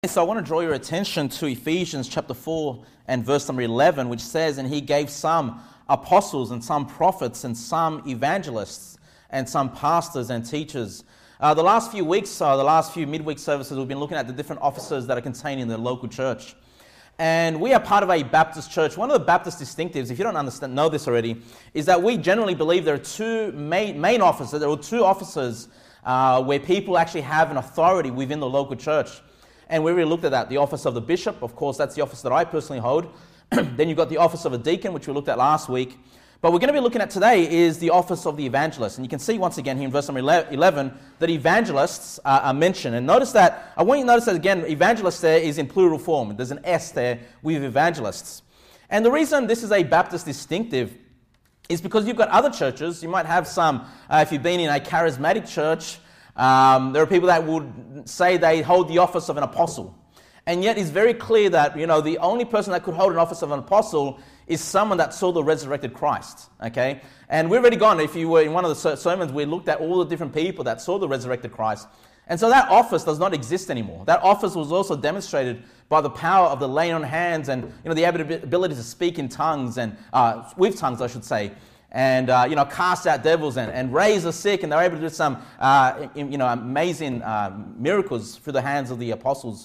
So I want to draw your attention to Ephesians chapter 4 and verse number 11, which says, "And he gave some apostles and some prophets and some evangelists and some pastors and teachers." The last few weeks, the last few midweek services, we've been looking at the different offices that are contained in the local church. And we are part of a Baptist church. One of the Baptist distinctives, if you don't know this already, is that we generally believe there are two main offices. There are two offices where people actually have an authority within the local church. And we really looked at that. The office of the bishop, of course, that's the office that I personally hold. Then you've got the office of a deacon, which we looked at last week. But we're going to be looking at today is the office of the evangelist. And you can see once again here in verse number 11 that evangelists are mentioned. And notice that, I want you to notice that again, evangelist there is in plural form. There's an S there with evangelists. And the reason this is a Baptist distinctive is because you've got other churches. You might have some, if you've been in a charismatic church, there are people that would say they hold the office of an apostle. And yet it's very clear that, the only person that could hold an office of an apostle is someone that saw the resurrected Christ, okay? And we've already gone, if you were in one of the sermons, we looked at all the different people that saw the resurrected Christ. And so that office does not exist anymore. That office was also demonstrated by the power of the laying on hands and, the ability to speak in tongues and, with tongues, I should say. And, cast out devils and raise the sick. And they're able to do some, amazing miracles through the hands of the apostles.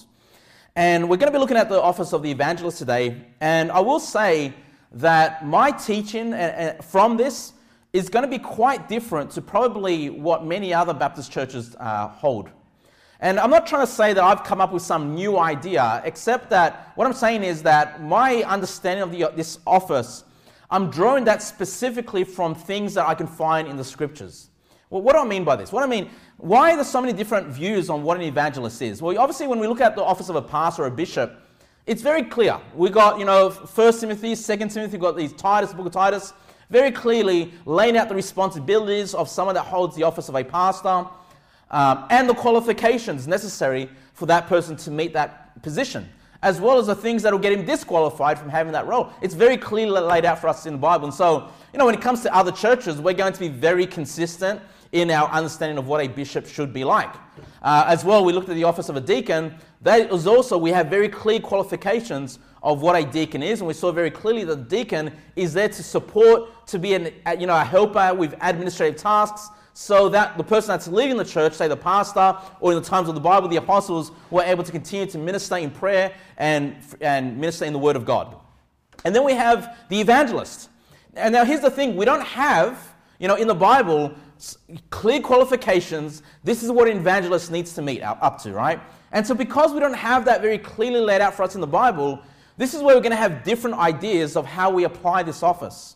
And we're going to be looking at the office of the evangelist today. And I will say that my teaching from this is going to be quite different to probably what many other Baptist churches hold. And I'm not trying to say that I've come up with some new idea, except that what I'm saying is that my understanding of this office, I'm drawing that specifically from things that I can find in the scriptures. Well, what do I mean by this? Why are there so many different views on what an evangelist is? Well, obviously, when we look at the office of a pastor or a bishop, it's very clear. We got, 1 Timothy, 2 Timothy, we've got the book of Titus, very clearly laying out the responsibilities of someone that holds the office of a pastor and the qualifications necessary for that person to meet that position, as well as the things that will get him disqualified from having that role. It's very clearly laid out for us in the Bible. And so, when it comes to other churches, we're going to be very consistent in our understanding of what a bishop should be like. As well, we looked at the office of a deacon. That is also, we have very clear qualifications of what a deacon is, and we saw very clearly that the deacon is there to support, to be a helper with administrative tasks, so that the person that's leading the church, say the pastor, or in the times of the Bible, the apostles, were able to continue to minister in prayer and minister in the Word of God. And then we have the evangelist. And now here's the thing, we don't have, in the Bible, clear qualifications. This is what an evangelist needs to meet up to, right? And so because we don't have that very clearly laid out for us in the Bible, this is where we're going to have different ideas of how we apply this office.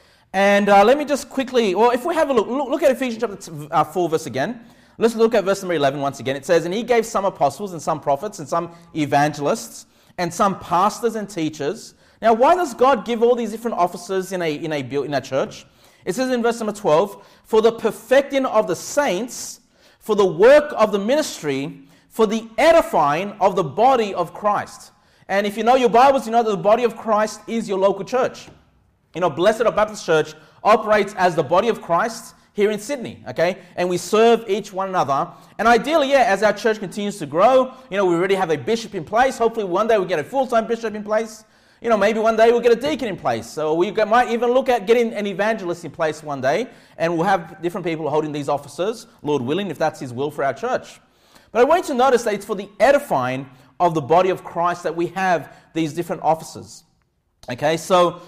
And let me just quickly, if we have a look at Ephesians chapter 4 verse again. Let's look at verse number 11 once again. It says, "And he gave some apostles and some prophets and some evangelists and some pastors and teachers." Now, why does God give all these different offices in a church? It says in verse number 12, "For the perfecting of the saints, for the work of the ministry, for the edifying of the body of Christ." And if you know your Bibles, you know that the body of Christ is your local church. Blessed Hope Baptist Church operates as the body of Christ here in Sydney, okay? And we serve each one another. And ideally, as our church continues to grow, we already have a bishop in place. Hopefully one day we'll get a full-time bishop in place. Maybe one day we'll get a deacon in place. So we might even look at getting an evangelist in place one day. And we'll have different people holding these offices, Lord willing, if that's His will for our church. But I want you to notice that it's for the edifying of the body of Christ that we have these different offices. Okay, so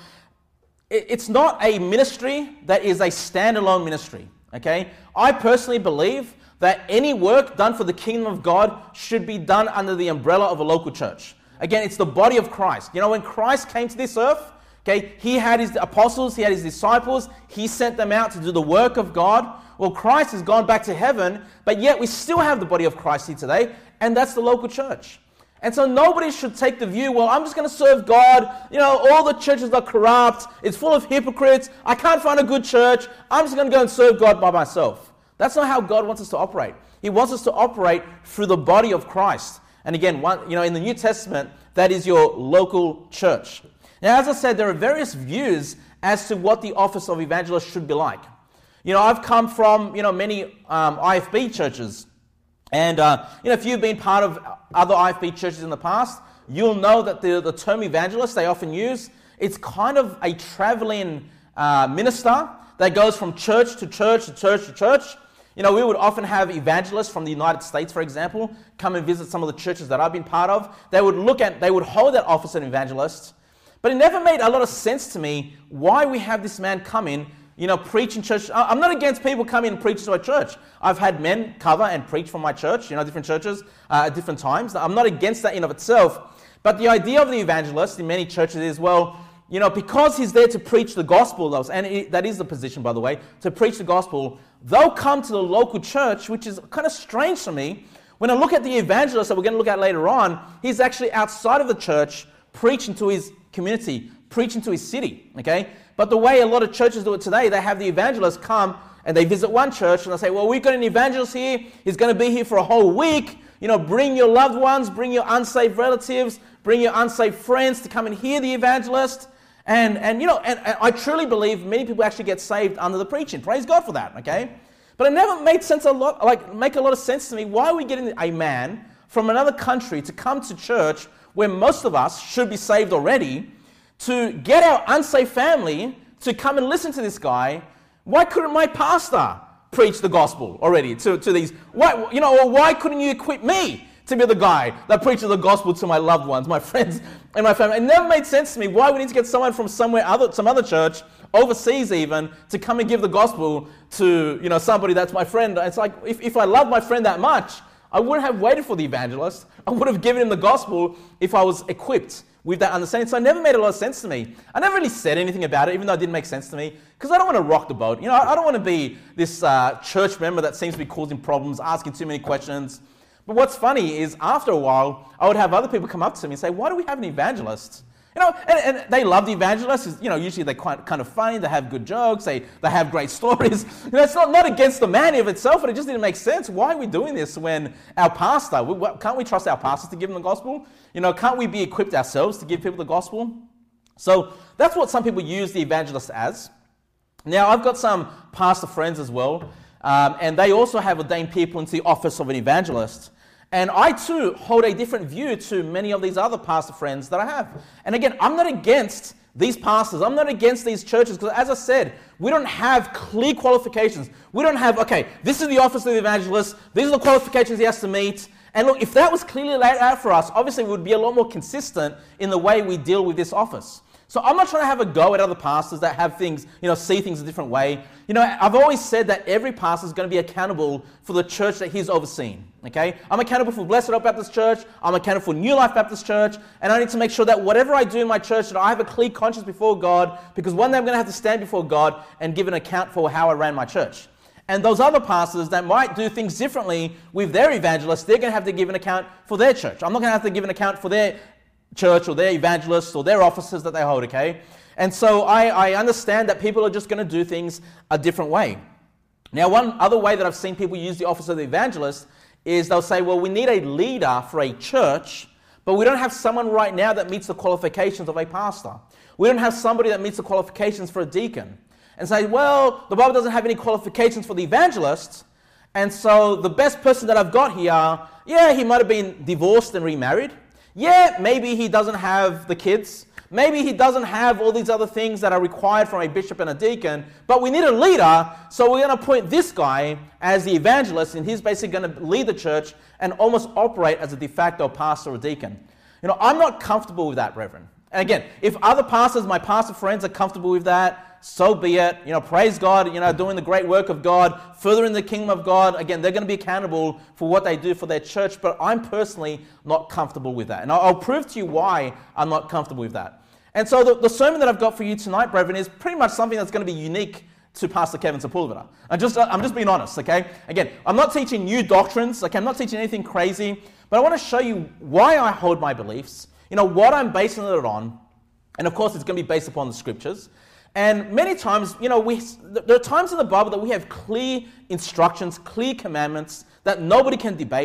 it's not a ministry that is a standalone ministry. Okay, I personally believe that any work done for the kingdom of God should be done under the umbrella of a local church. Again, it's the body of Christ. When Christ came to this earth, okay, He had His apostles, He had His disciples, He sent them out to do the work of God. Well, Christ has gone back to heaven, but yet we still have the body of Christ here today, and that's the local church. And so nobody should take the view, well, I'm just going to serve God. All the churches are corrupt. It's full of hypocrites. I can't find a good church. I'm just going to go and serve God by myself. That's not how God wants us to operate. He wants us to operate through the body of Christ. And again, in the New Testament, that is your local church. Now, as I said, there are various views as to what the office of evangelist should be like. I've come from, many IFB churches. And if you've been part of other IFB churches in the past, you'll know that the term evangelist they often use, it's kind of a traveling minister that goes from church to church to church to church. We would often have evangelists from the United States, for example, come and visit some of the churches that I've been part of. They would hold that office of evangelist. But it never made a lot of sense to me why we have this man come in, preach in church. I'm not against people coming and preach to a church. I've had men cover and preach from my church, different churches at different times. I'm not against that in of itself. But the idea of the evangelist in many churches is, because he's there to preach the gospel, and that is the position, by the way, to preach the gospel, they'll come to the local church, which is kind of strange to me. When I look at the evangelist that we're going to look at later on, he's actually outside of the church, preaching to his community, preaching to his city, okay? But the way a lot of churches do it today, they have the evangelist come and they visit one church and they say, we've got an evangelist here. He's going to be here for a whole week. Bring your loved ones, bring your unsaved relatives, bring your unsaved friends to come and hear the evangelist. And I truly believe many people actually get saved under the preaching. Praise God for that, okay? But it never made make a lot of sense to me. Why are we getting a man from another country to come to church where most of us should be saved already, to get our unsaved family to come and listen to this guy? Why couldn't my pastor preach the gospel already to these? Why couldn't you equip me to be the guy that preaches the gospel to my loved ones, my friends, and my family? It never made sense to me why we need to get someone from some other church, overseas even, to come and give the gospel to somebody that's my friend. It's like, if I love my friend that much, I wouldn't have waited for the evangelist. I would have given him the gospel if I was equipped with that understanding. So it never made a lot of sense to me. I never really said anything about it, even though it didn't make sense to me, because I don't want to rock the boat. I don't want to be this church member that seems to be causing problems, asking too many questions. But what's funny is after a while, I would have other people come up to me and say, why do we have an evangelist? And they love the evangelists. Usually they're kind of funny. They have good jokes. They have great stories. It's not against the man of itself, but it just didn't make sense. Why are we doing this when our pastor, can't we trust our pastors to give them the gospel? Can't we be equipped ourselves to give people the gospel? So that's what some people use the evangelist as. Now, I've got some pastor friends as well, and they also have ordained people into the office of an evangelist. And I too hold a different view to many of these other pastor friends that I have. And again, I'm not against these pastors. I'm not against these churches, because as I said, we don't have clear qualifications. We don't have, this is the office of the evangelist. These are the qualifications he has to meet. And look, if that was clearly laid out for us, obviously we would be a lot more consistent in the way we deal with this office. So I'm not trying to have a go at other pastors that have things, see things a different way. I've always said that every pastor is going to be accountable for the church that he's overseeing, okay? I'm accountable for Blessed Hope Baptist Church. I'm accountable for New Life Baptist Church. And I need to make sure that whatever I do in my church, that I have a clear conscience before God, because one day I'm going to have to stand before God and give an account for how I ran my church. And those other pastors that might do things differently with their evangelists, they're going to have to give an account for their church. I'm not going to have to give an account for their church or their evangelists or their offices that they hold, okay? And so I understand that people are just going to do things a different way. Now, one other way that I've seen people use the office of the evangelist is they'll say, we need a leader for a church, but we don't have someone right now that meets the qualifications of a pastor. We don't have somebody that meets the qualifications for a deacon. And say, the Bible doesn't have any qualifications for the evangelist, and so the best person that I've got here, he might have been divorced and remarried. Maybe he doesn't have the kids. Maybe he doesn't have all these other things that are required from a bishop and a deacon, but we need a leader, so we're going to appoint this guy as the evangelist, and he's basically going to lead the church and almost operate as a de facto pastor or deacon. I'm not comfortable with that, Reverend. And again, if other pastors, my pastor friends, are comfortable with that, so be it. Praise God, doing the great work of God, furthering the kingdom of God. Again, they're going to be accountable for what they do for their church, but I'm personally not comfortable with that. And I'll prove to you why I'm not comfortable with that. And so the sermon that I've got for you tonight, brethren, is pretty much something that's going to be unique to Pastor Kevin Sepulveda. I'm just being honest, okay? Again, I'm not teaching new doctrines, okay? I'm not teaching anything crazy, but I want to show you why I hold my beliefs, what I'm basing it on, and of course it's going to be based upon the scriptures. And many times, there are times in the Bible that we have clear instructions, clear commandments that nobody can debate.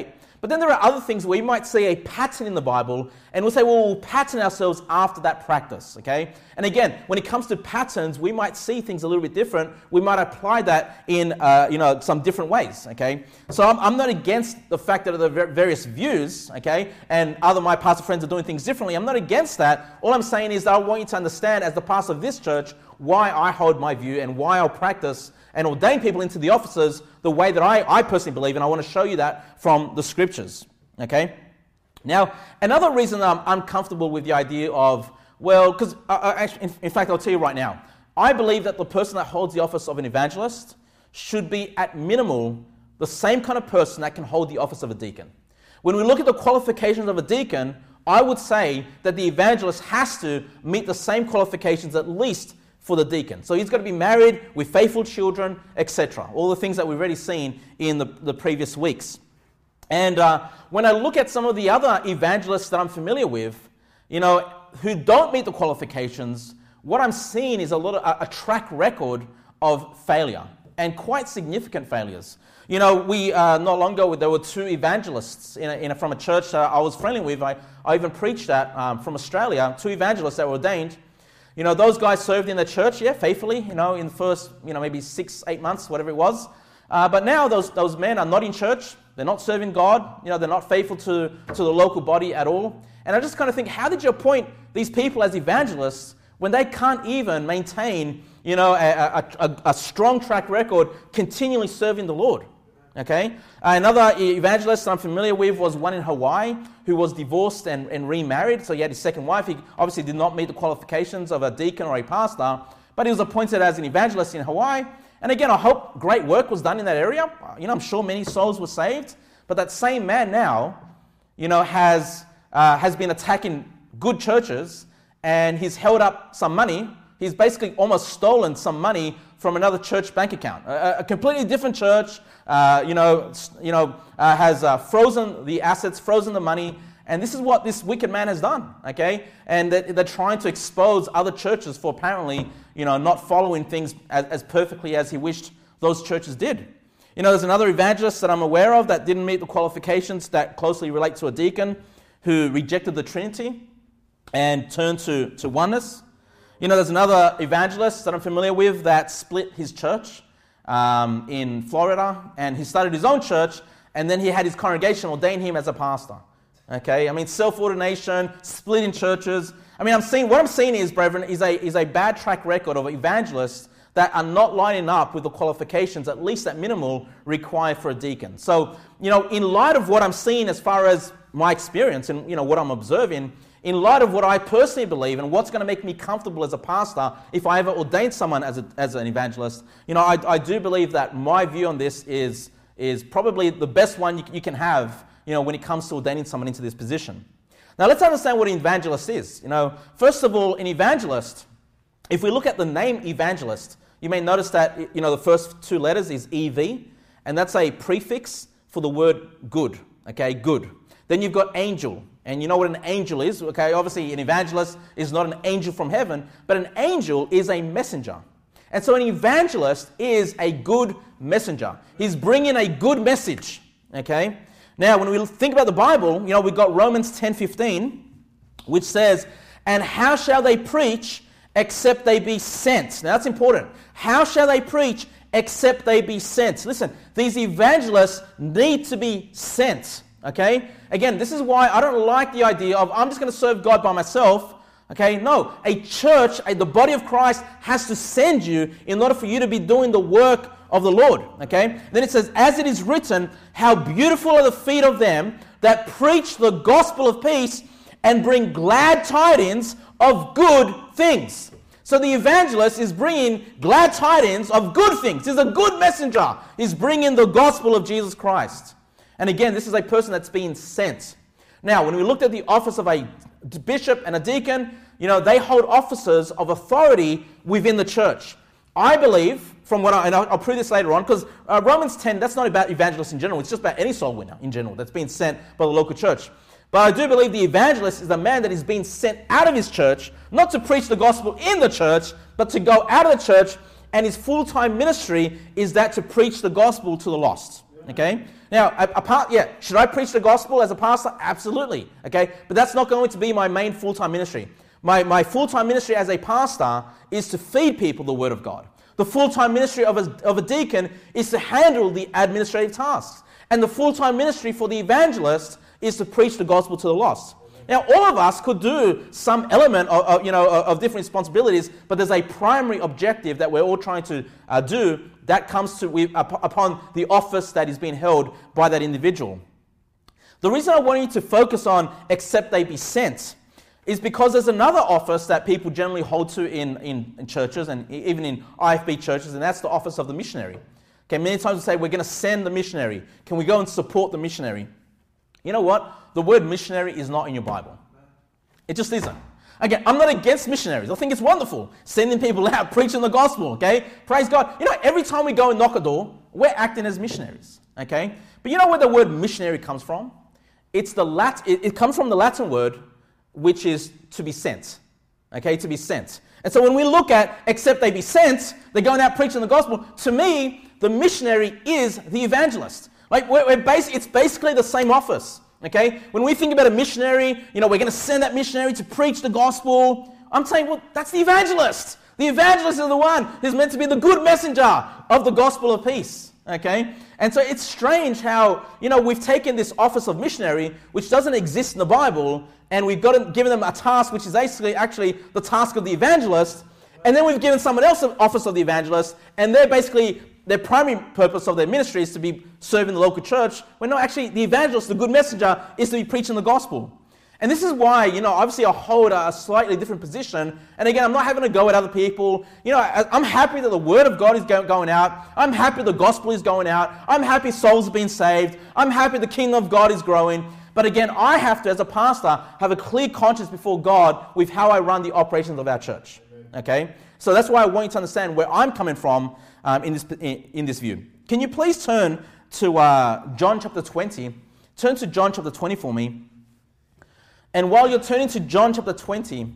But then there are other things where we might see a pattern in the Bible and we'll say, well, we'll pattern ourselves after that practice, okay? And again, when it comes to patterns, we might see things a little bit different. We might apply that in, some different ways, okay? So I'm not against the fact that there are various views, okay? And other my pastor friends are doing things differently. I'm not against that. All I'm saying is that I want you to understand, as the pastor of this church, why I hold my view and why I'll practice and ordain people into the offices the way that I personally believe, and I want to show you that from the scriptures, okay? Now, another reason that I'm uncomfortable with the idea of, well, because in fact, I'll tell you right now, I believe that the person that holds the office of an evangelist should be, at minimal, the same kind of person that can hold the office of a deacon. When we look at the qualifications of a deacon, I would say that the evangelist has to meet the same qualifications at least for the deacon. So he's got to be married with faithful children, etc. All the things that we've already seen in the previous weeks. And when I look at some of the other evangelists that I'm familiar with, who don't meet the qualifications, what I'm seeing is a track record of failure, and quite significant failures. We not long ago, there were two evangelists from a church I was friendly with. I even preached at from Australia, two evangelists that were ordained. Those guys served in the church, faithfully, in the first, maybe 6-8 months, whatever it was. But now those men are not in church. They're not serving God. They're not faithful to the local body at all. And I just kind of think, how did you appoint these people as evangelists when they can't even maintain, a strong track record continually serving the Lord? Okay. Another evangelist I'm familiar with was one in Hawaii who was divorced and remarried. So he had his second wife. He obviously did not meet the qualifications of a deacon or a pastor, but he was appointed as an evangelist in Hawaii. And again, I hope great work was done in that area. I'm sure many souls were saved. But that same man now, has been attacking good churches, and he's held up some money. He's basically almost stolen some money from another church bank account. A completely different church, has frozen the assets, frozen the money, and this is what this wicked man has done, okay? And they're trying to expose other churches for apparently, not following things as perfectly as he wished those churches did. There's another evangelist that I'm aware of that didn't meet the qualifications that closely relate to a deacon, who rejected the Trinity and turned to oneness. There's another evangelist that I'm familiar with that split his church in Florida, and he started his own church, and then he had his congregation ordain him as a pastor. Okay, self-ordination, splitting churches. What I'm seeing is, brethren, is a bad track record of evangelists that are not lining up with the qualifications, at least at minimal, required for a deacon. So, in light of what I'm seeing as far as my experience and, what I'm observing, in light of what I personally believe and what's going to make me comfortable as a pastor if I ever ordain someone as an evangelist, I do believe that my view on this is probably the best one you can have, when it comes to ordaining someone into this position. Now, let's understand what an evangelist is. First of all, an evangelist, if we look at the name evangelist, you may notice that, the first two letters is EV, and that's a prefix for the word good, okay, good. Then you've got angel, and you know what an angel is, okay? Obviously, an evangelist is not an angel from heaven, but an angel is a messenger. And so an evangelist is a good messenger. He's bringing a good message, okay? Now, when we think about the Bible, we've got Romans 10:15, which says, "And how shall they preach except they be sent?" Now, that's important. How shall they preach except they be sent? Listen, these evangelists need to be sent, okay? Again, this is why I don't like the idea of, I'm just going to serve God by myself, okay? No, a church, the body of Christ has to send you in order for you to be doing the work of the Lord, okay? Then it says, "As it is written, how beautiful are the feet of them that preach the gospel of peace and bring glad tidings of good things." So the evangelist is bringing glad tidings of good things. He's a good messenger. He's bringing the gospel of Jesus Christ. And again, this is a person that's being sent. Now, when we looked at the office of a bishop and a deacon, they hold offices of authority within the church. I believe, and I'll prove this later on, because Romans 10, that's not about evangelists in general. It's just about any soul winner in general that's being sent by the local church. But I do believe the evangelist is the man that is being sent out of his church, not to preach the gospel in the church, but to go out of the church, and his full-time ministry is that to preach the gospel to the lost. Okay? Now, should I preach the gospel as a pastor? Absolutely. Okay? But that's not going to be my main full-time ministry. My full-time ministry as a pastor is to feed people the word of God. The full-time ministry of a deacon is to handle the administrative tasks. And the full-time ministry for the evangelist is to preach the gospel to the lost. Now, all of us could do some element of different responsibilities, but there's a primary objective that we're all trying to do that comes upon the office that is being held by that individual. The reason I want you to focus on except they be sent is because there's another office that people generally hold to in churches and even in IFB churches, and that's the office of the missionary. Okay, many times we say we're going to send the missionary. Can we go and support the missionary? You know what? The word missionary is not in your Bible. It just isn't. Again, I'm not against missionaries. I think it's wonderful. Sending people out, preaching the gospel, okay? Praise God. You know, every time we go and knock a door, we're acting as missionaries, okay? But you know where the word missionary comes from? It comes from the Latin word, which is to be sent, okay? To be sent. And so when we look at except they be sent, they're going out preaching the gospel. To me, the missionary is the evangelist. Like it's basically the same office, okay? When we think about a missionary, we're going to send that missionary to preach the gospel. I'm saying, well, that's the evangelist. The evangelist is the one who's meant to be the good messenger of the gospel of peace, okay? And so it's strange how, we've taken this office of missionary, which doesn't exist in the Bible, and we've given them a task which is actually the task of the evangelist, and then we've given someone else the office of the evangelist, and their primary purpose of their ministry is to be serving the local church, when no, actually the evangelist, the good messenger, is to be preaching the gospel. And this is why, obviously I hold a slightly different position. And again, I'm not having to go at other people. I'm happy that the word of God is going out. I'm happy the gospel is going out. I'm happy souls are being saved. I'm happy the kingdom of God is growing. But again, I have to, as a pastor, have a clear conscience before God with how I run the operations of our church. Okay? So that's why I want you to understand where I'm coming from in this view. Can you please turn to John chapter 20? Turn to John chapter 20 for me. And while you're turning to John chapter 20,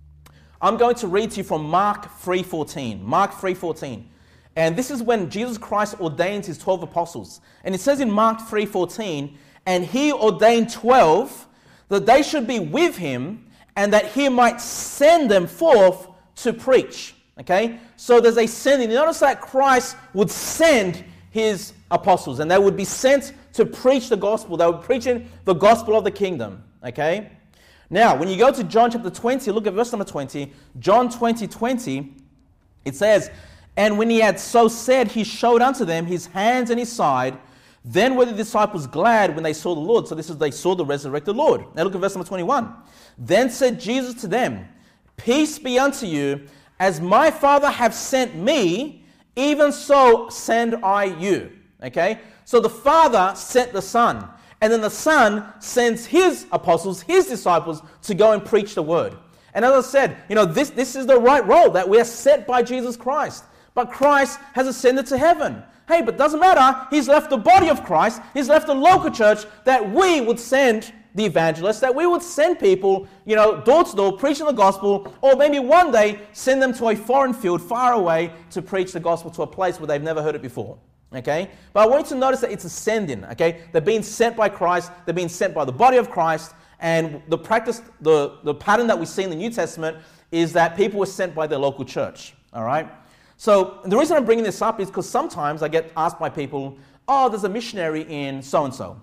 I'm going to read to you from Mark 3:14. Mark 3:14. And this is when Jesus Christ ordains his 12 apostles. And it says in Mark 3:14, and he ordained 12 that they should be with him and that he might send them forth to preach. Okay? So there's a sending. You notice that Christ would send his apostles and they would be sent to preach the gospel. They were preaching the gospel of the kingdom. Okay? Now, when you go to John chapter 20, look at verse number 20. John 20:20, it says, and when he had so said, he showed unto them his hands and his side. Then were the disciples glad when they saw the Lord. So they saw the resurrected Lord. Now look at verse number 21. Then said Jesus to them, peace be unto you, as my Father hath sent me, even so send I you. Okay? So the Father sent the Son. And then the Son sends his apostles, his disciples, to go and preach the word. And as I said, this is the right role that we are set by Jesus Christ. But Christ has ascended to heaven. Hey, but doesn't matter. He's left the body of Christ. He's left the local church that we would send the evangelists, that we would send people, door to door, preaching the gospel, or maybe one day send them to a foreign field far away to preach the gospel to a place where they've never heard it before. Okay? But I want you to notice that it's a sending. Okay? They're being sent by Christ. They're being sent by the body of Christ. And the practice, the pattern that we see in the New Testament is that people were sent by their local church. All right? So the reason I'm bringing this up is because sometimes I get asked by people, oh, there's a missionary in so-and-so.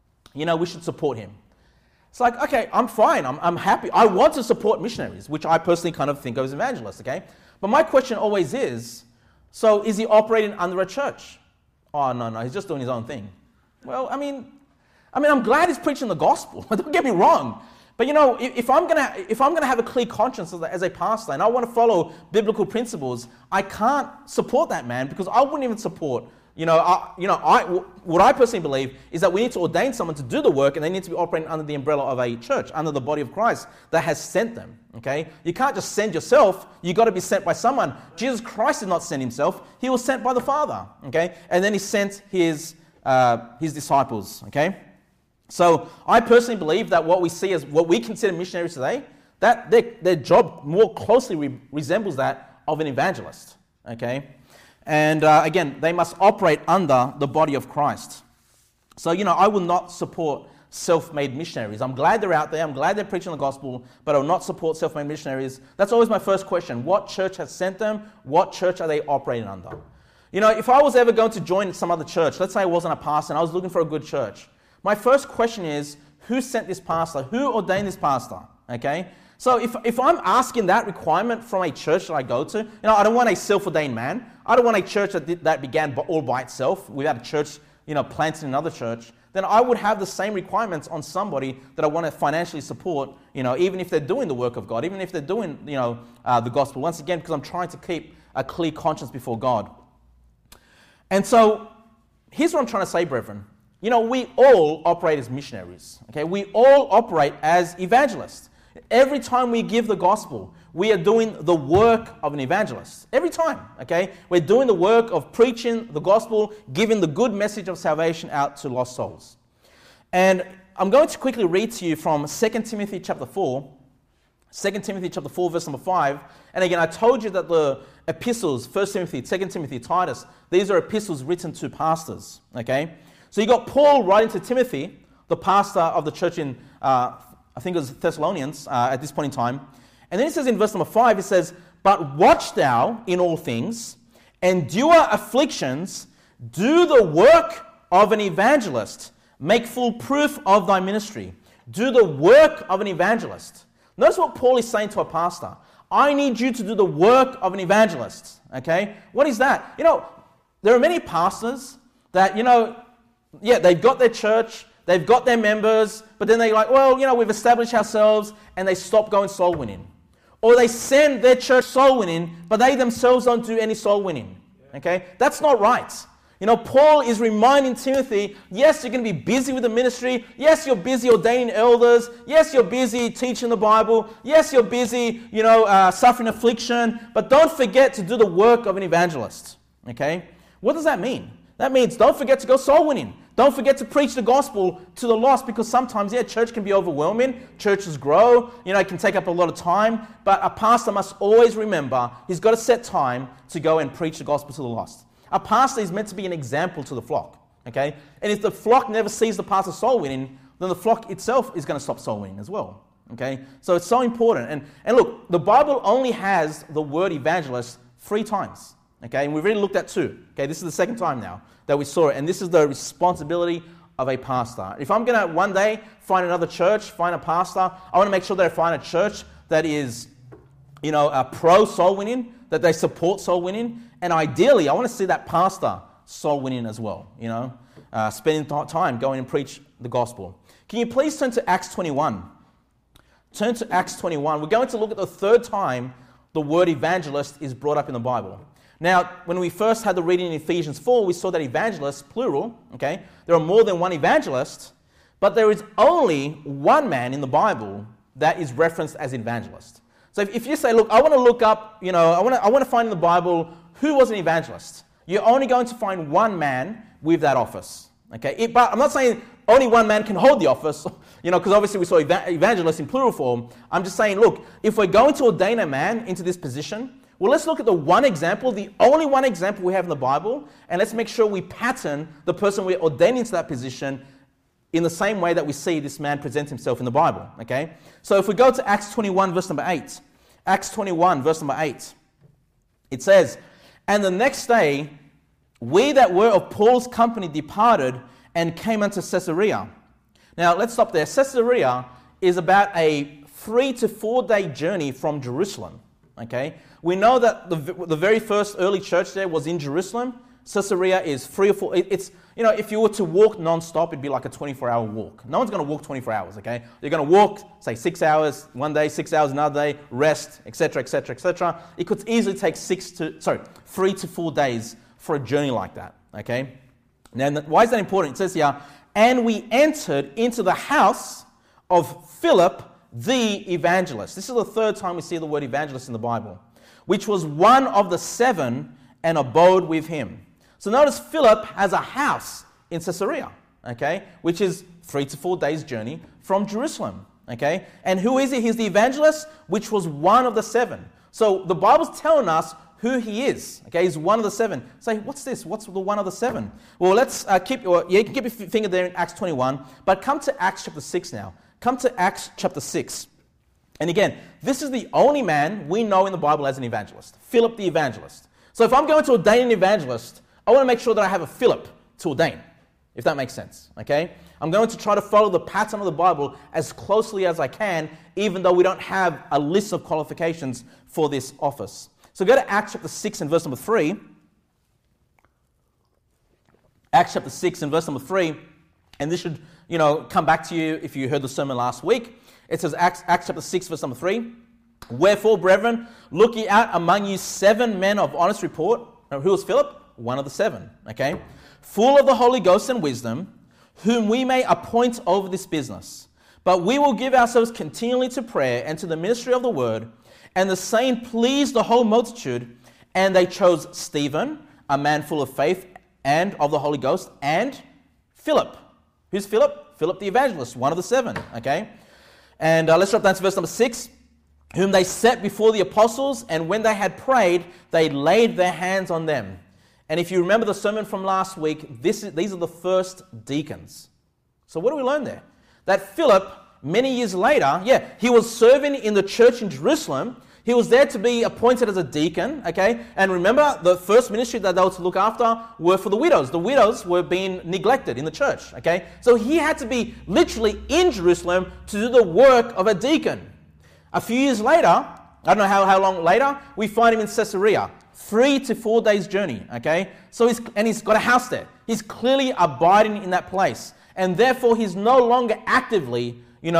We should support him. It's like, okay, I'm fine. I'm happy. I want to support missionaries, which I personally kind of think of as evangelists, okay? But my question always is, so is he operating under a church? Oh, no, he's just doing his own thing. Well, I mean, I'm glad he's preaching the gospel. Don't get me wrong. But if I'm gonna have a clear conscience as a pastor and I want to follow biblical principles, I can't support that man because I wouldn't even support. What I personally believe is that we need to ordain someone to do the work, and they need to be operating under the umbrella of a church, under the body of Christ that has sent them. Okay, you can't just send yourself. You got to be sent by someone. Jesus Christ did not send himself; he was sent by the Father. Okay, and then he sent his disciples. Okay. So I personally believe that what we see as what we consider missionaries today, that their job more closely resembles that of an evangelist. Okay, and again, they must operate under the body of Christ. So, I will not support self-made missionaries. I'm glad they're out there. I'm glad they're preaching the gospel, but I will not support self-made missionaries. That's always my first question. What church has sent them? What church are they operating under? If I was ever going to join some other church, let's say I wasn't a pastor and I was looking for a good church, my first question is, who sent this pastor? Who ordained this pastor? Okay? So if I'm asking that requirement from a church that I go to, I don't want a self-ordained man. I don't want a church that began all by itself without a church, planted in another church. Then I would have the same requirements on somebody that I want to financially support, even if they're doing the work of God, even if they're doing, the gospel. Once again, because I'm trying to keep a clear conscience before God. And so, here's what I'm trying to say, brethren. We all operate as missionaries, okay? We all operate as evangelists. Every time we give the gospel, we are doing the work of an evangelist. Every time, okay? We're doing the work of preaching the gospel, giving the good message of salvation out to lost souls. And I'm going to quickly read to you from 2 Timothy chapter 4. 2 Timothy chapter 4, verse number 5. And again, I told you that the epistles, 1 Timothy, 2 Timothy, Titus, these are epistles written to pastors, okay? So you got Paul writing to Timothy, the pastor of the church in, I think it was Thessalonians at this point in time. And then it says in verse number 5, it says, "But watch thou in all things, endure afflictions, do the work of an evangelist, make full proof of thy ministry." Do the work of an evangelist. Notice what Paul is saying to a pastor. I need you to do the work of an evangelist. Okay? What is that? There are many pastors that, they've got their church, they've got their members, but then they're like, we've established ourselves, and they stop going soul winning. Or they send their church soul winning, but they themselves don't do any soul winning. Okay? That's not right. Paul is reminding Timothy, yes, you're going to be busy with the ministry. Yes, you're busy ordaining elders. Yes, you're busy teaching the Bible. Yes, you're busy, suffering affliction. But don't forget to do the work of an evangelist. Okay? What does that mean? That means don't forget to go soul winning. Don't forget to preach the gospel to the lost, because sometimes, church can be overwhelming. Churches grow. It can take up a lot of time. But a pastor must always remember he's got to set time to go and preach the gospel to the lost. A pastor is meant to be an example to the flock, okay? And if the flock never sees the pastor soul winning, then the flock itself is going to stop soul winning as well, okay? So it's so important. And look, the Bible only has the word evangelist 3 times, okay? And we've already looked at 2, okay? This is the second time now that we saw it, and this is the responsibility of a pastor. If I'm going to one day find another church, find a pastor, I want to make sure that I find a church that is, pro soul winning, that they support soul winning. And ideally, I want to see that pastor soul winning as well, spending time going and preach the gospel. Can you please turn to Acts 21? Turn to Acts 21. We're going to look at the 3rd time the word evangelist is brought up in the Bible. Now, when we first had the reading in Ephesians 4, we saw that evangelist, plural, okay? There are more than one evangelist, but there is only one man in the Bible that is referenced as evangelist. So if you say, look, I want to look up, I want to find in the Bible who was an evangelist, you're only going to find one man with that office. Okay, but I'm not saying only one man can hold the office, because obviously we saw evangelist in plural form. I'm just saying, look, if we're going to ordain a man into this position, well, let's look at the one example, the only one example we have in the Bible, and let's make sure we pattern the person we're ordaining to that position in the same way that we see this man present himself in the Bible, okay? So if we go to Acts 21, verse number 8, Acts 21, verse number 8, it says, "And the next day, we that were of Paul's company departed and came unto Caesarea." Now, let's stop there. Caesarea is about a 3 to 4 day journey from Jerusalem, okay? We know that the very first early church there was in Jerusalem. Caesarea is 3 or 4, it's, if you were to walk non-stop, it'd be like a 24-hour walk. No one's going to walk 24 hours, okay? You're going to walk, say, 6 hours one day, 6 hours another day, rest, etc., etc., etc. It could easily take 3 to 4 days for a journey like that, okay? Now, why is that important? It says here, "And we entered into the house of Philip the evangelist." This is the 3rd time we see the word evangelist in the Bible. "Which was one of the 7, and abode with him." So notice Philip has a house in Caesarea, okay, which is 3 to 4 days journey from Jerusalem, okay? And who is he? He's the evangelist, which was one of the 7. So the Bible's telling us who he is. Okay, he's one of the seven. Say, what's this? What's the one of the seven? Well, let's you can keep your finger there in Acts 21, but come to Acts chapter 6 now. Come to Acts chapter 6. And again, this is the only man we know in the Bible as an evangelist, Philip the evangelist. So if I'm going to ordain an evangelist, I want to make sure that I have a Philip to ordain, if that makes sense, okay? I'm going to try to follow the pattern of the Bible as closely as I can, even though we don't have a list of qualifications for this office. So go to Acts chapter 6 and verse number 3. Acts chapter 6 and verse number 3, and this should, come back to you if you heard the sermon last week. It says, Acts chapter 6, verse number 3, "Wherefore, brethren, look ye out among you 7 men of honest report." Now, who was Philip? One of the 7, okay? "Full of the Holy Ghost and wisdom, whom we may appoint over this business. But we will give ourselves continually to prayer and to the ministry of the word. And the saying pleased the whole multitude, and they chose Stephen, a man full of faith and of the Holy Ghost, and Philip." Who's Philip? Philip the evangelist, one of the 7, okay? And let's drop down to verse number 6. "Whom they set before the apostles, and when they had prayed, they laid their hands on them." And if you remember the sermon from last week, these are the first deacons. So what do we learn there? That Philip, many years later, he was serving in the church in Jerusalem. He was there to be appointed as a deacon, okay? And remember, the first ministry that they were to look after were for the widows. The widows were being neglected in the church, okay? So he had to be literally in Jerusalem to do the work of a deacon. A few years later, I don't know how long later, we find him in Caesarea. 3 to 4 days journey, okay? So he's got a house there. He's clearly abiding in that place. And therefore, he's no longer actively,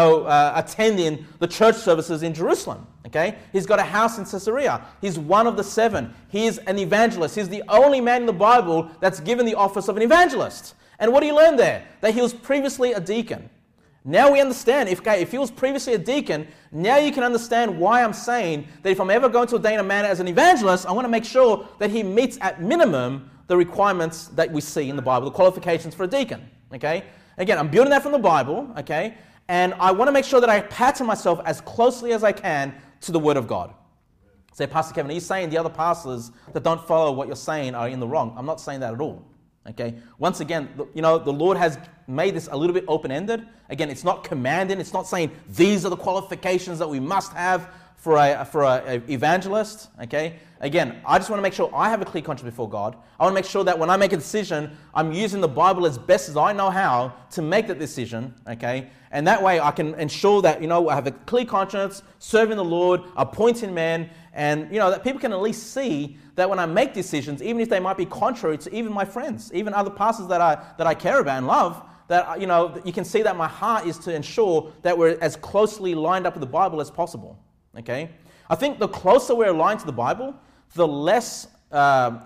attending the church services in Jerusalem, okay? He's got a house in Caesarea. He's one of the 7. He's an evangelist. He's the only man in the Bible that's given the office of an evangelist. And what do you learn there? That he was previously a deacon. Now we understand, if he was previously a deacon, now you can understand why I'm saying that if I'm ever going to ordain a man as an evangelist, I want to make sure that he meets at minimum the requirements that we see in the Bible, the qualifications for a deacon, okay? Again, I'm building that from the Bible, okay? And I want to make sure that I pattern myself as closely as I can to the Word of God. Say, "Pastor Kevin, are you saying the other pastors that don't follow what you're saying are in the wrong?" I'm not saying that at all. Okay. Once again, the Lord has made this a little bit open-ended. Again, it's not commanding. It's not saying these are the qualifications that we must have for a evangelist. Okay. Again, I just want to make sure I have a clear conscience before God. I want to make sure that when I make a decision, I'm using the Bible as best as I know how to make that decision. Okay. And that way I can ensure that, I have a clear conscience, serving the Lord, appointing men, and, that people can at least see that when I make decisions, even if they might be contrary to even my friends, even other pastors that I care about and love, that, you can see that my heart is to ensure that we're as closely lined up with the Bible as possible. Okay? I think the closer we're aligned to the Bible, the less the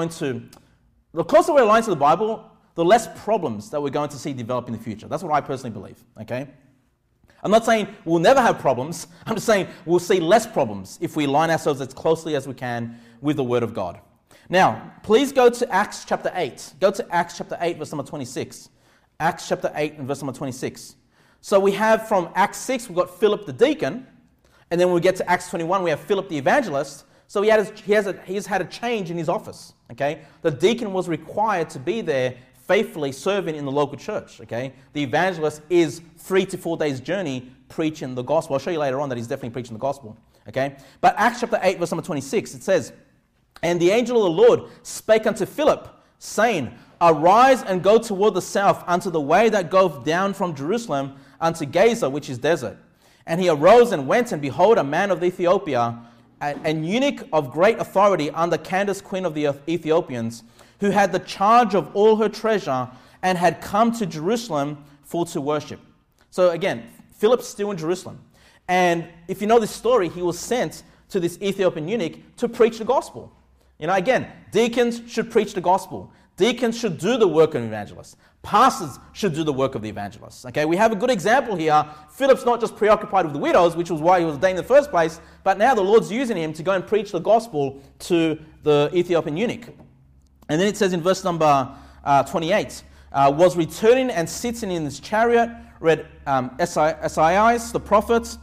closer we're aligned to the Bible, the less problems that we're going to see develop in the future. That's what I personally believe, okay? I'm not saying we'll never have problems. I'm just saying we'll see less problems if we align ourselves as closely as we can with the Word of God. Now, please go to Acts chapter 8. Go to Acts chapter 8, verse number 26. Acts chapter 8 and verse number 26. So we have from Acts 6, we've got Philip the deacon, and then when we get to Acts 21, we have Philip the evangelist. So he's had a change in his office, okay? The deacon was required to be there faithfully serving in the local church, okay? The evangelist is 3 to 4 days journey preaching the gospel. I'll show you later on that he's definitely preaching the gospel, okay? But Acts chapter 8, verse number 26, it says, "And the angel of the Lord spake unto Philip, saying, Arise and go toward the south unto the way that goeth down from Jerusalem unto Gaza, which is desert. And he arose and went, and behold, a man of Ethiopia, an eunuch of great authority under Candace, queen of the Ethiopians, who had the charge of all her treasure, and had come to Jerusalem for to worship." So again, Philip's still in Jerusalem. And if you know this story, he was sent to this Ethiopian eunuch to preach the gospel. Again, deacons should preach the gospel. Deacons should do the work of evangelists. Pastors should do the work of the evangelists. Okay, we have a good example here. Philip's not just preoccupied with the widows, which was why he was ordained in the first place, but now the Lord's using him to go and preach the gospel to the Ethiopian eunuch. And then it says in verse number 28, was returning and sitting in his chariot, read Esaias the prophet,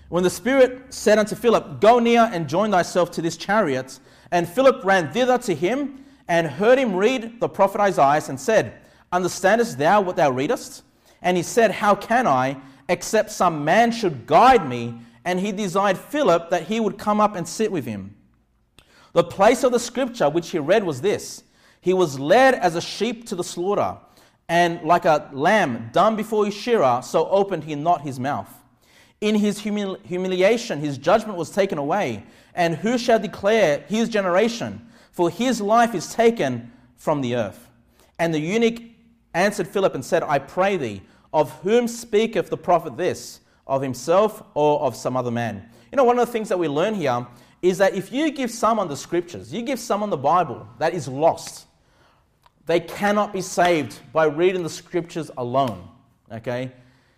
When the Spirit said unto Philip, Go near and join thyself to this chariot. And Philip ran thither to him, and heard him read the prophet Isaiah, and said, Understandest thou what thou readest? And he said, How can I, except some man should guide me? And he desired Philip that he would come up and sit with him. The place of the scripture which he read was this: He was led as a sheep to the slaughter, and like a lamb dumb before his shearer, so opened he not his mouth. In his humiliation his judgment was taken away. And who shall declare his generation? For his life is taken from the earth. And the eunuch answered Philip and said, I pray thee, of whom speaketh the prophet this? Of himself or of some other man? You know, one of the things that we learn here is that if you give someone the scriptures, you give someone the Bible that is lost, they cannot be saved by reading the scriptures alone. Okay?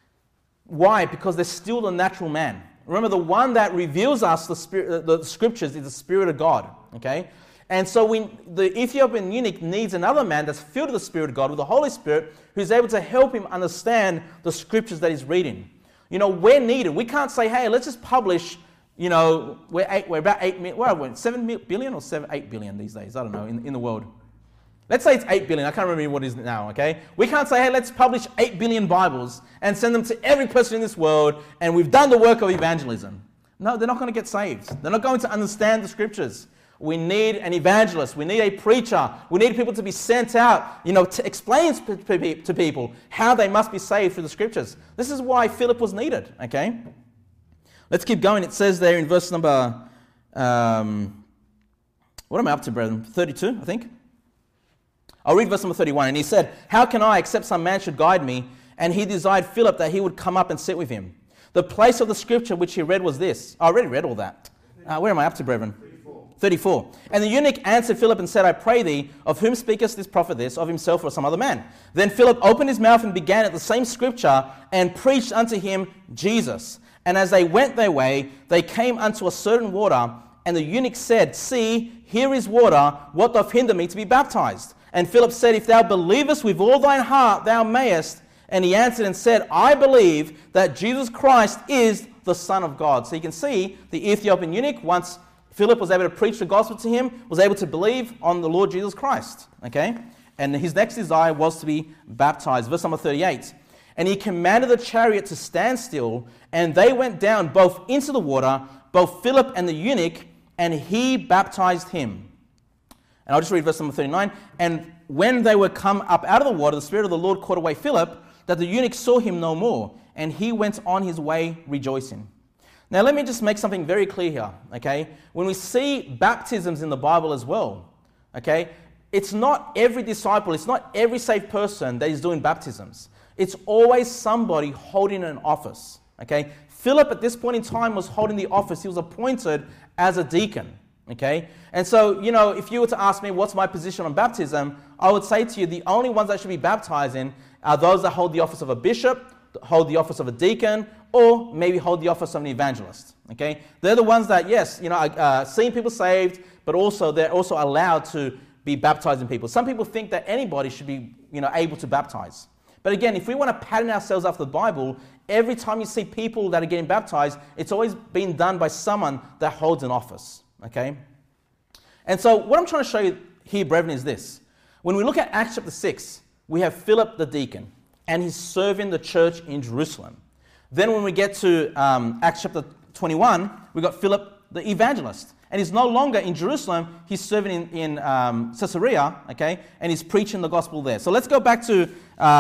Why? Because they're still the natural man. Remember, the one that reveals us the scriptures is the Spirit of God. Okay? And so the Ethiopian eunuch needs another man that's filled with the Spirit of God, with the Holy Spirit, who's able to help him understand the scriptures that he's reading. You know, we're needed. We can't say, hey, let's just publish, you know, we're about 8 million, what are we, 7 billion or 8 billion these days? I don't know, in the world. Let's say it's 8 billion. I can't remember what it is now, okay? We can't say, hey, let's publish 8 billion Bibles and send them to every person in this world, and we've done the work of evangelism. No, they're not going to get saved. They're not going to understand the scriptures. We need an evangelist. We need a preacher. We need people to be sent out, you know, to explain to people how they must be saved through the scriptures. This is why Philip was needed, okay? Let's keep going. It says there in verse number, what am I up to, brethren? 32, I think. I'll read verse number 31. And he said, How can I, except some man should guide me? And he desired Philip that he would come up and sit with him. The place of the scripture which he read was this. I already read all that. Where am I up to, brethren? 34. And the eunuch answered Philip and said, I pray thee, of whom speakest this prophet this, of himself or some other man? Then Philip opened his mouth and began at the same scripture and preached unto him Jesus. And as they went their way, they came unto a certain water, and the eunuch said, See, here is water, what doth hinder me to be baptized? And Philip said, If thou believest with all thine heart, thou mayest. And he answered and said, I believe that Jesus Christ is the Son of God. So you can see the Ethiopian eunuch, once Philip was able to preach the gospel to him, was able to believe on the Lord Jesus Christ. Okay? And his next desire was to be baptized. Verse number 38. And he commanded the chariot to stand still, and they went down both into the water, both Philip and the eunuch, and he baptized him. And I'll just read verse number 39. And when they were come up out of the water, the Spirit of the Lord caught away Philip, that the eunuch saw him no more, and he went on his way rejoicing. Now let me just make something very clear here, okay? When we see baptisms in the Bible as well, okay, it's not every disciple, it's not every saved person that is doing baptisms. It's always somebody holding an office, okay? Philip at this point in time was holding the office. He was appointed as a deacon, okay? And so, you know, if you were to ask me what's my position on baptism, I would say to you the only ones that should be baptizing are those that hold the office of a bishop, hold the office of a deacon, or maybe hold the office of an evangelist, okay? They're the ones that, yes, you know, seeing people saved, but also they're also allowed to be baptizing people. Some people think that anybody should be, you know, able to baptize. But again, if we want to pattern ourselves after the Bible, every time you see people that are getting baptized, it's always been done by someone that holds an office, okay? And so what I'm trying to show you here, brethren, is this. When we look at Acts chapter 6, we have Philip the deacon, and he's serving the church in Jerusalem. Then when we get to Acts chapter 21, we've got Philip the evangelist. And he's no longer in Jerusalem, he's serving in Caesarea, okay? And he's preaching the gospel there. So let's go back to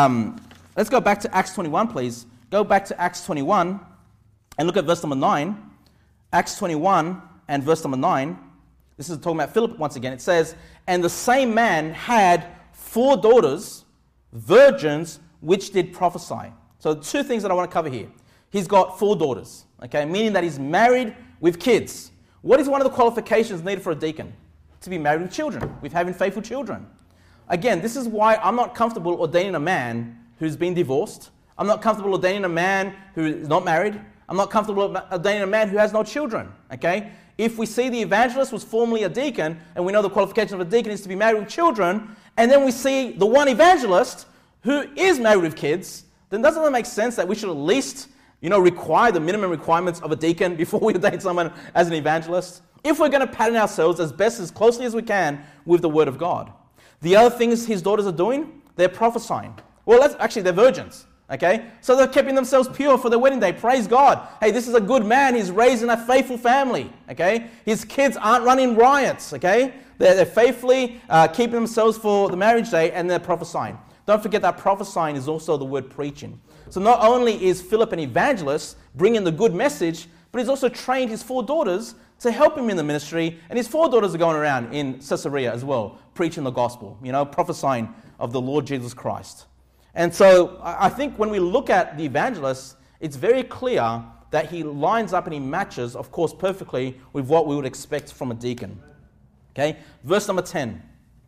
Acts 21, please. Go back to Acts 21 and look at verse number 9. Acts 21 and verse number 9. This is talking about Philip once again. It says, And the same man had 4 daughters, virgins, which did prophesy. So 2 things that I want to cover here. He's got 4 daughters, okay? Meaning that he's married with kids. What is one of the qualifications needed for a deacon? To be married with children, with having faithful children. Again, this is why I'm not comfortable ordaining a man who's been divorced. I'm not comfortable ordaining a man who is not married. I'm not comfortable ordaining a man who has no children, okay? If we see the evangelist was formerly a deacon, and we know the qualification of a deacon is to be married with children, and then we see the one evangelist who is married with kids, then doesn't it make sense that we should at least require the minimum requirements of a deacon before we ordain someone as an evangelist? If we're going to pattern ourselves as closely as we can with the Word of God. The other things his daughters are doing, they're prophesying. Well, they're virgins. Okay, so they're keeping themselves pure for their wedding day. Praise God. Hey, this is a good man. He's raising a faithful family. Okay, his kids aren't running riots. Okay, they're faithfully keeping themselves for the marriage day, and they're prophesying. Don't forget that prophesying is also the word preaching. So not only is Philip an evangelist, bringing the good message, but he's also trained his 4 daughters to help him in the ministry, and his 4 daughters are going around in Caesarea as well, preaching the gospel, prophesying of the Lord Jesus Christ. And so I think when we look at the evangelist, it's very clear that he lines up and he matches, of course, perfectly with what we would expect from a deacon. Okay, verse number 10.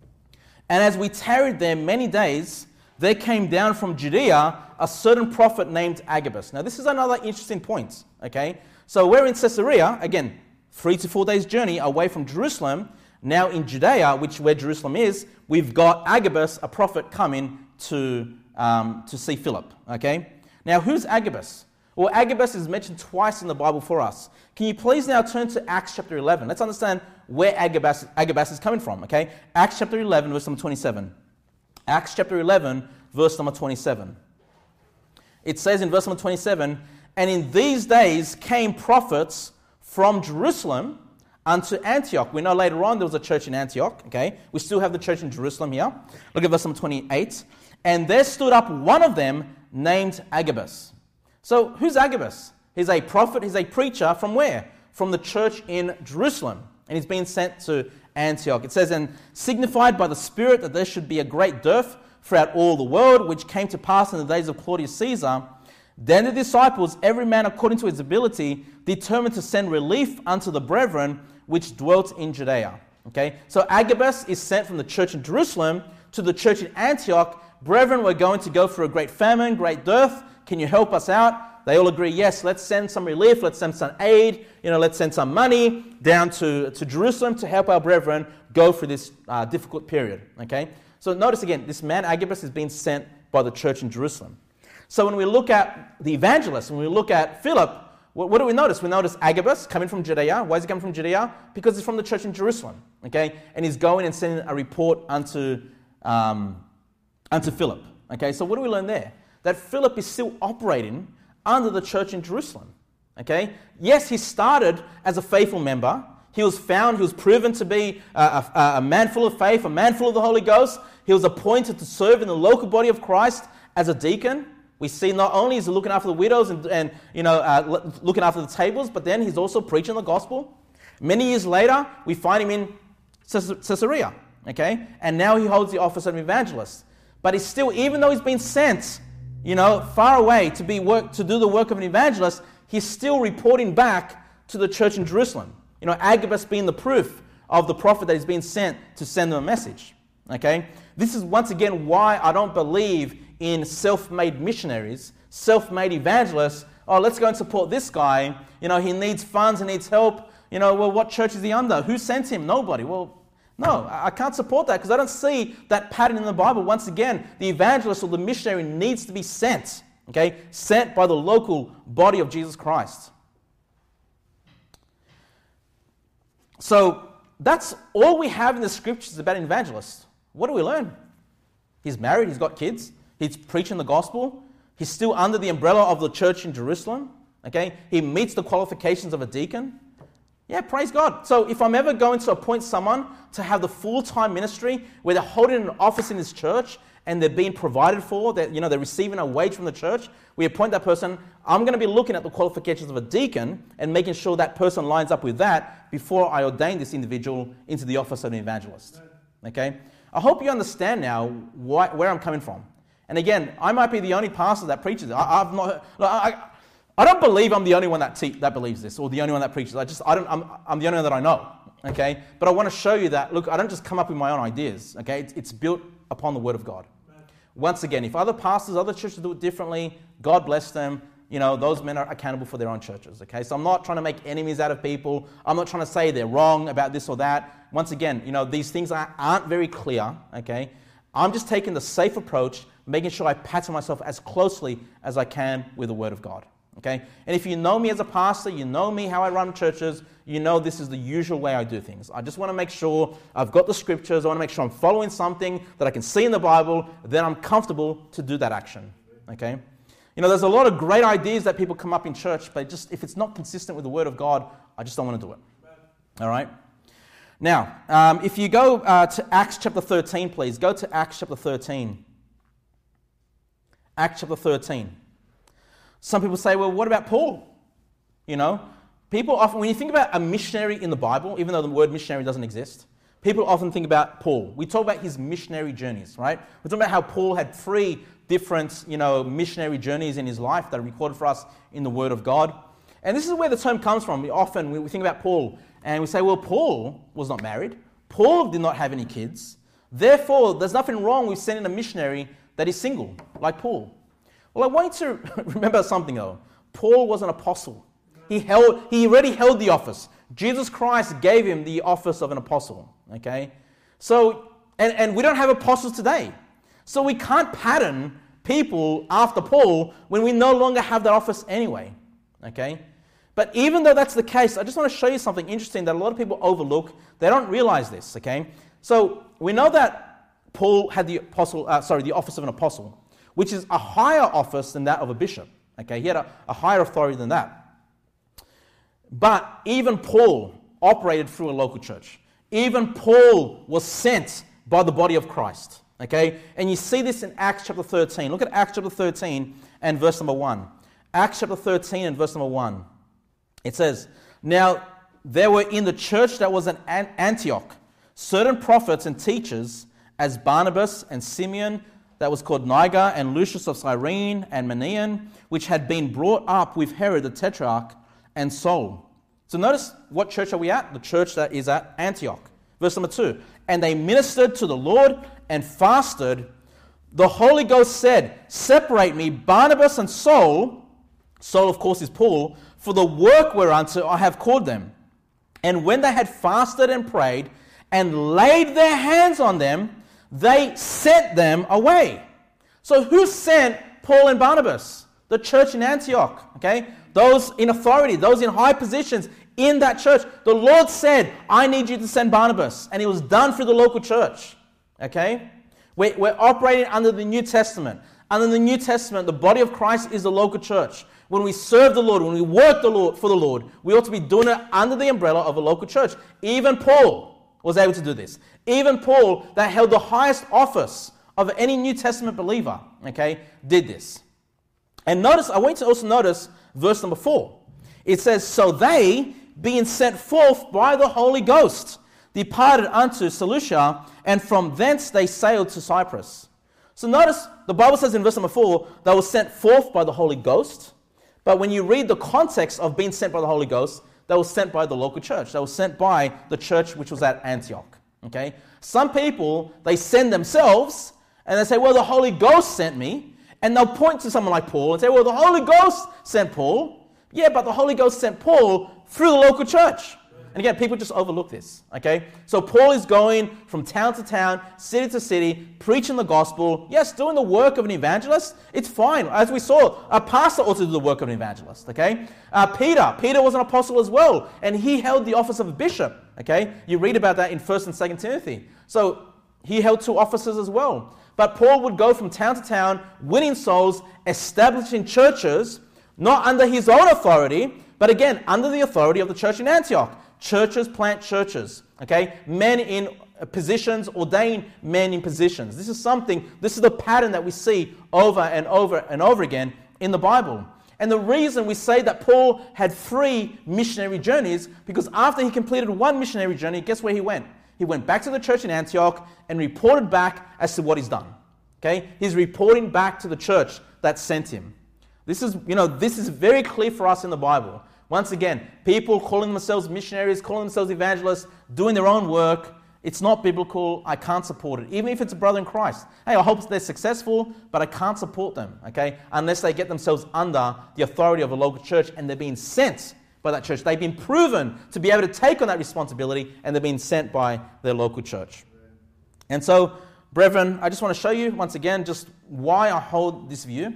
And as we tarried there many days, there came down from Judea a certain prophet named Agabus. Now, this is another interesting point. Okay, so we're in Caesarea, again, 3 to 4 days journey away from Jerusalem. Now in Judea, where Jerusalem is, we've got Agabus, a prophet, coming to see Philip. Okay? Now, who's Agabus? Well, Agabus is mentioned twice in the Bible for us. Can you please now turn to Acts chapter 11? Let's understand where Agabus is coming from. Okay? Acts chapter 11, verse number 27. Acts chapter 11, verse number 27. It says in verse number 27, and in these days came prophets from Jerusalem unto Antioch. We know later on there was a church in Antioch. Okay? We still have the church in Jerusalem here. Look at verse number 28. And there stood up one of them named Agabus. So who's Agabus? He's a prophet, he's a preacher from where? From the church in Jerusalem. And he's been sent to Antioch. It says, and signified by the Spirit that there should be a great dearth throughout all the world, which came to pass in the days of Claudius Caesar. Then the disciples, every man according to his ability, determined to send relief unto the brethren which dwelt in Judea. Okay, so Agabus is sent from the church in Jerusalem to the church in Antioch. Brethren, we're going to go through a great famine, great dearth. Can you help us out? They all agree, yes, let's send some relief, let's send some aid, let's send some money down to Jerusalem to help our brethren go through this difficult period. Okay, so notice again, this man Agabus is being sent by the church in Jerusalem. So when we look at the evangelist, when we look at Philip, what do we notice? We notice Agabus coming from Judea. Why is he coming from Judea? Because he's from the church in Jerusalem. Okay, and he's going and sending a report unto Philip. Okay, so what do we learn there? That Philip is still operating under the church in Jerusalem. Okay, yes, he started as a faithful member. He was proven to be a man full of faith, a man full of the Holy Ghost. He was appointed to serve in the local body of Christ as a deacon. We see not only is he looking after the widows and looking after the tables, but then he's also preaching the gospel. Many years later, we find him in Caesarea. Okay, and now he holds the office of evangelist. But he's still, even though he's been sent, far away to do the work of an evangelist, he's still reporting back to the church in Jerusalem. Agabus being the proof of the prophet that he's been sent to send them a message. Okay? This is once again why I don't believe in self-made missionaries, self-made evangelists. Oh, let's go and support this guy. He needs funds, he needs help. Well, what church is he under? Who sent him? Nobody. Well, no, I can't support that because I don't see that pattern in the Bible. Once again, the evangelist or the missionary needs to be sent. Okay? Sent by the local body of Jesus Christ. So that's all we have in the scriptures about an evangelist. What do we learn? He's married, he's got kids, he's preaching the gospel, he's still under the umbrella of the church in Jerusalem. Okay? He meets the qualifications of a deacon. Yeah, praise God. So if I'm ever going to appoint someone to have the full-time ministry where they're holding an office in this church and they're being provided for, that they're receiving a wage from the church, we appoint that person. I'm going to be looking at the qualifications of a deacon and making sure that person lines up with that before I ordain this individual into the office of an evangelist. Okay? I hope you understand now where I'm coming from. And again, I might be the only pastor that preaches it. I don't believe I'm the only one that believes this or the only one that preaches. I'm the only one that I know. Okay, but I want to show you that. Look, I don't just come up with my own ideas. Okay, it's built upon the Word of God. Once again, if other pastors, other churches do it differently, God bless them. Those men are accountable for their own churches. Okay, so I'm not trying to make enemies out of people. I'm not trying to say they're wrong about this or that. Once again, these things aren't very clear. Okay, I'm just taking the safe approach, making sure I pattern myself as closely as I can with the Word of God. Okay? And if you know me as a pastor, you know me, how I run churches, you know this is the usual way I do things. I just want to make sure I've got the scriptures, I want to make sure I'm following something that I can see in the Bible, then I'm comfortable to do that action. Okay? You know, there's a lot of great ideas that people come up in church, but just if it's not consistent with the Word of God, I just don't want to do it. All right? Now, if you go to Acts chapter 13, please. Go to Acts chapter 13. Acts chapter 13. Some people say, well, what about Paul? You know, people often, when you think about a missionary in the Bible, even though the word missionary doesn't exist, people often think about Paul. We talk about his missionary journeys, right? We talk about how Paul had 3 different, missionary journeys in his life that are recorded for us in the Word of God. And this is where the term comes from. We think about Paul and we say, well, Paul was not married. Paul did not have any kids. Therefore, there's nothing wrong with sending a missionary that is single, like Paul. Well, I want you to remember something though. Paul was an apostle. He already held the office. Jesus Christ gave him the office of an apostle. Okay? So, and we don't have apostles today. So we can't pattern people after Paul when we no longer have that office anyway. Okay? But even though that's the case, I just want to show you something interesting that a lot of people overlook. They don't realize this. Okay? So we know that Paul had the office of an apostle, which is a higher office than that of a bishop. Okay, he had a higher authority than that. But even Paul operated through a local church. Even Paul was sent by the body of Christ. Okay, and you see this in Acts chapter 13. Look at Acts chapter 13 and verse number 1. Acts chapter 13 and verse number 1. It says, now there were in the church that was in Antioch certain prophets and teachers, as Barnabas and Simeon, that was called Niger, and Lucius of Cyrene, and Manaen, which had been brought up with Herod the Tetrarch, and Saul. So notice, what church are we at? The church that is at Antioch. Verse number 2. And they ministered to the Lord and fasted. The Holy Ghost said, separate me, Barnabas and Saul, Saul of course is Paul, for the work whereunto I have called them. And when they had fasted and prayed, and laid their hands on them, they sent them away. So who sent Paul and Barnabas? The church in Antioch, okay? Those in authority, those in high positions in that church. The Lord said, I need you to send Barnabas. And it was done through the local church, okay? We're operating under the New Testament. Under the New Testament, the body of Christ is the local church. When we serve the Lord, when we work for the Lord, we ought to be doing it under the umbrella of a local church. Even Paul was able to do this. Even Paul, that held the highest office of any New Testament believer, okay, did this. And notice, I want you to also notice verse number 4. It says, so they, being sent forth by the Holy Ghost, departed unto Seleucia, and from thence they sailed to Cyprus. So notice, the Bible says in verse number 4, they were sent forth by the Holy Ghost. But when you read the context of being sent by the Holy Ghost, they were sent by the local church. They were sent by the church which was at Antioch. Okay? Some people, they send themselves, and they say, well, the Holy Ghost sent me. And they'll point to someone like Paul and say, well, the Holy Ghost sent Paul. Yeah, but the Holy Ghost sent Paul through the local church. And again, people just overlook this. Okay? So Paul is going from town to town, city to city, preaching the gospel. Yes, doing the work of an evangelist. It's fine. As we saw, a pastor ought to do the work of an evangelist. Okay? Peter was an apostle as well, and he held the office of a bishop. Okay? You read about that in 1 and 2 Timothy. So he held 2 offices as well. But Paul would go from town to town, winning souls, establishing churches, not under his own authority, but again, under the authority of the church in Antioch. Churches plant churches, okay? Men in positions ordain men in positions. This is the pattern that we see over and over and over again in the Bible. And the reason we say that Paul had 3 missionary journeys, because after he completed 1 missionary journey, guess where he went? He went back to the church in Antioch and reported back as to what he's done. Okay? He's reporting back to the church that sent him. This is very clear for us in the Bible. Once again, people calling themselves missionaries, calling themselves evangelists, doing their own work, it's not biblical. I can't support it. Even if it's a brother in Christ. Hey, I hope they're successful, but I can't support them, okay? Unless they get themselves under the authority of a local church and they're being sent by that church. They've been proven to be able to take on that responsibility, and they're being sent by their local church. And so, brethren, I just want to show you once again just why I hold this view.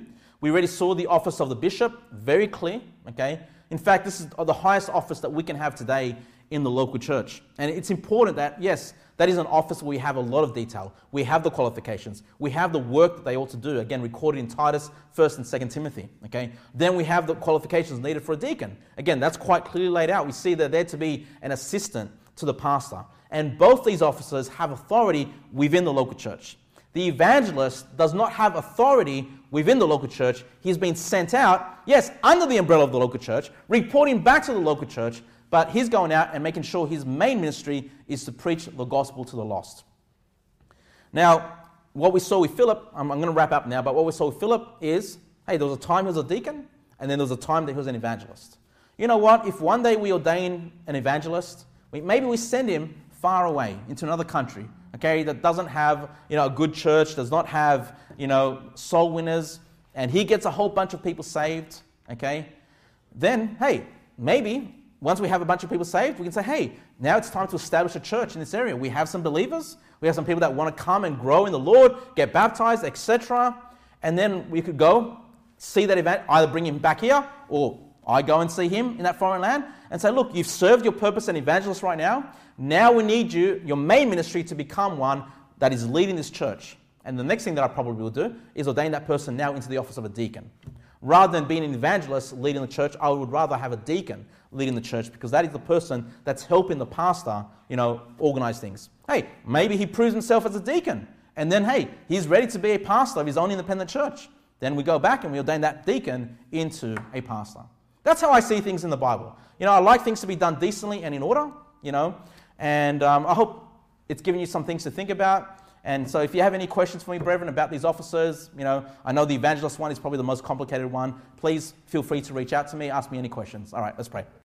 We already saw the office of the bishop, very clear, okay? In fact, this is the highest office that we can have today in the local church. And it's important that, yes, that is an office where we have a lot of detail. We have the qualifications. We have the work that they ought to do, again, recorded in Titus, 1st and 2nd Timothy, okay? Then we have the qualifications needed for a deacon. Again, that's quite clearly laid out. We see they're there to be an assistant to the pastor. And both these officers have authority within the local church. The evangelist does not have authority within the local church. He's been sent out, yes, under the umbrella of the local church, reporting back to the local church, but he's going out and making sure his main ministry is to preach the gospel to the lost. Now, what we saw with Philip, I'm going to wrap up now, but what we saw with Philip is, hey, there was a time he was a deacon, and then there was a time that he was an evangelist. You know what? If one day we ordain an evangelist, maybe we send him far away into another country, okay, that doesn't have, a good church, does not have, soul winners, and he gets a whole bunch of people saved, okay, then, hey, maybe once we have a bunch of people saved, we can say, hey, now it's time to establish a church in this area. We have some believers, we have some people that want to come and grow in the Lord, get baptized, etc., and then we could go see that event, either bring him back here, or I go and see him in that foreign land and say, look, you've served your purpose as an evangelist right now. Now we need your main ministry, to become one that is leading this church. And the next thing that I probably will do is ordain that person now into the office of a deacon. Rather than being an evangelist leading the church, I would rather have a deacon leading the church, because that is the person that's helping the pastor, organize things. Hey, maybe he proves himself as a deacon, and then, hey, he's ready to be a pastor of his own independent church. Then we go back and we ordain that deacon into a pastor. That's how I see things in the Bible. I like things to be done decently and in order, and I hope it's given you some things to think about. And so if you have any questions for me, brethren, about these officers, I know the evangelist one is probably the most complicated one. Please feel free to reach out to me, ask me any questions. All right, let's pray.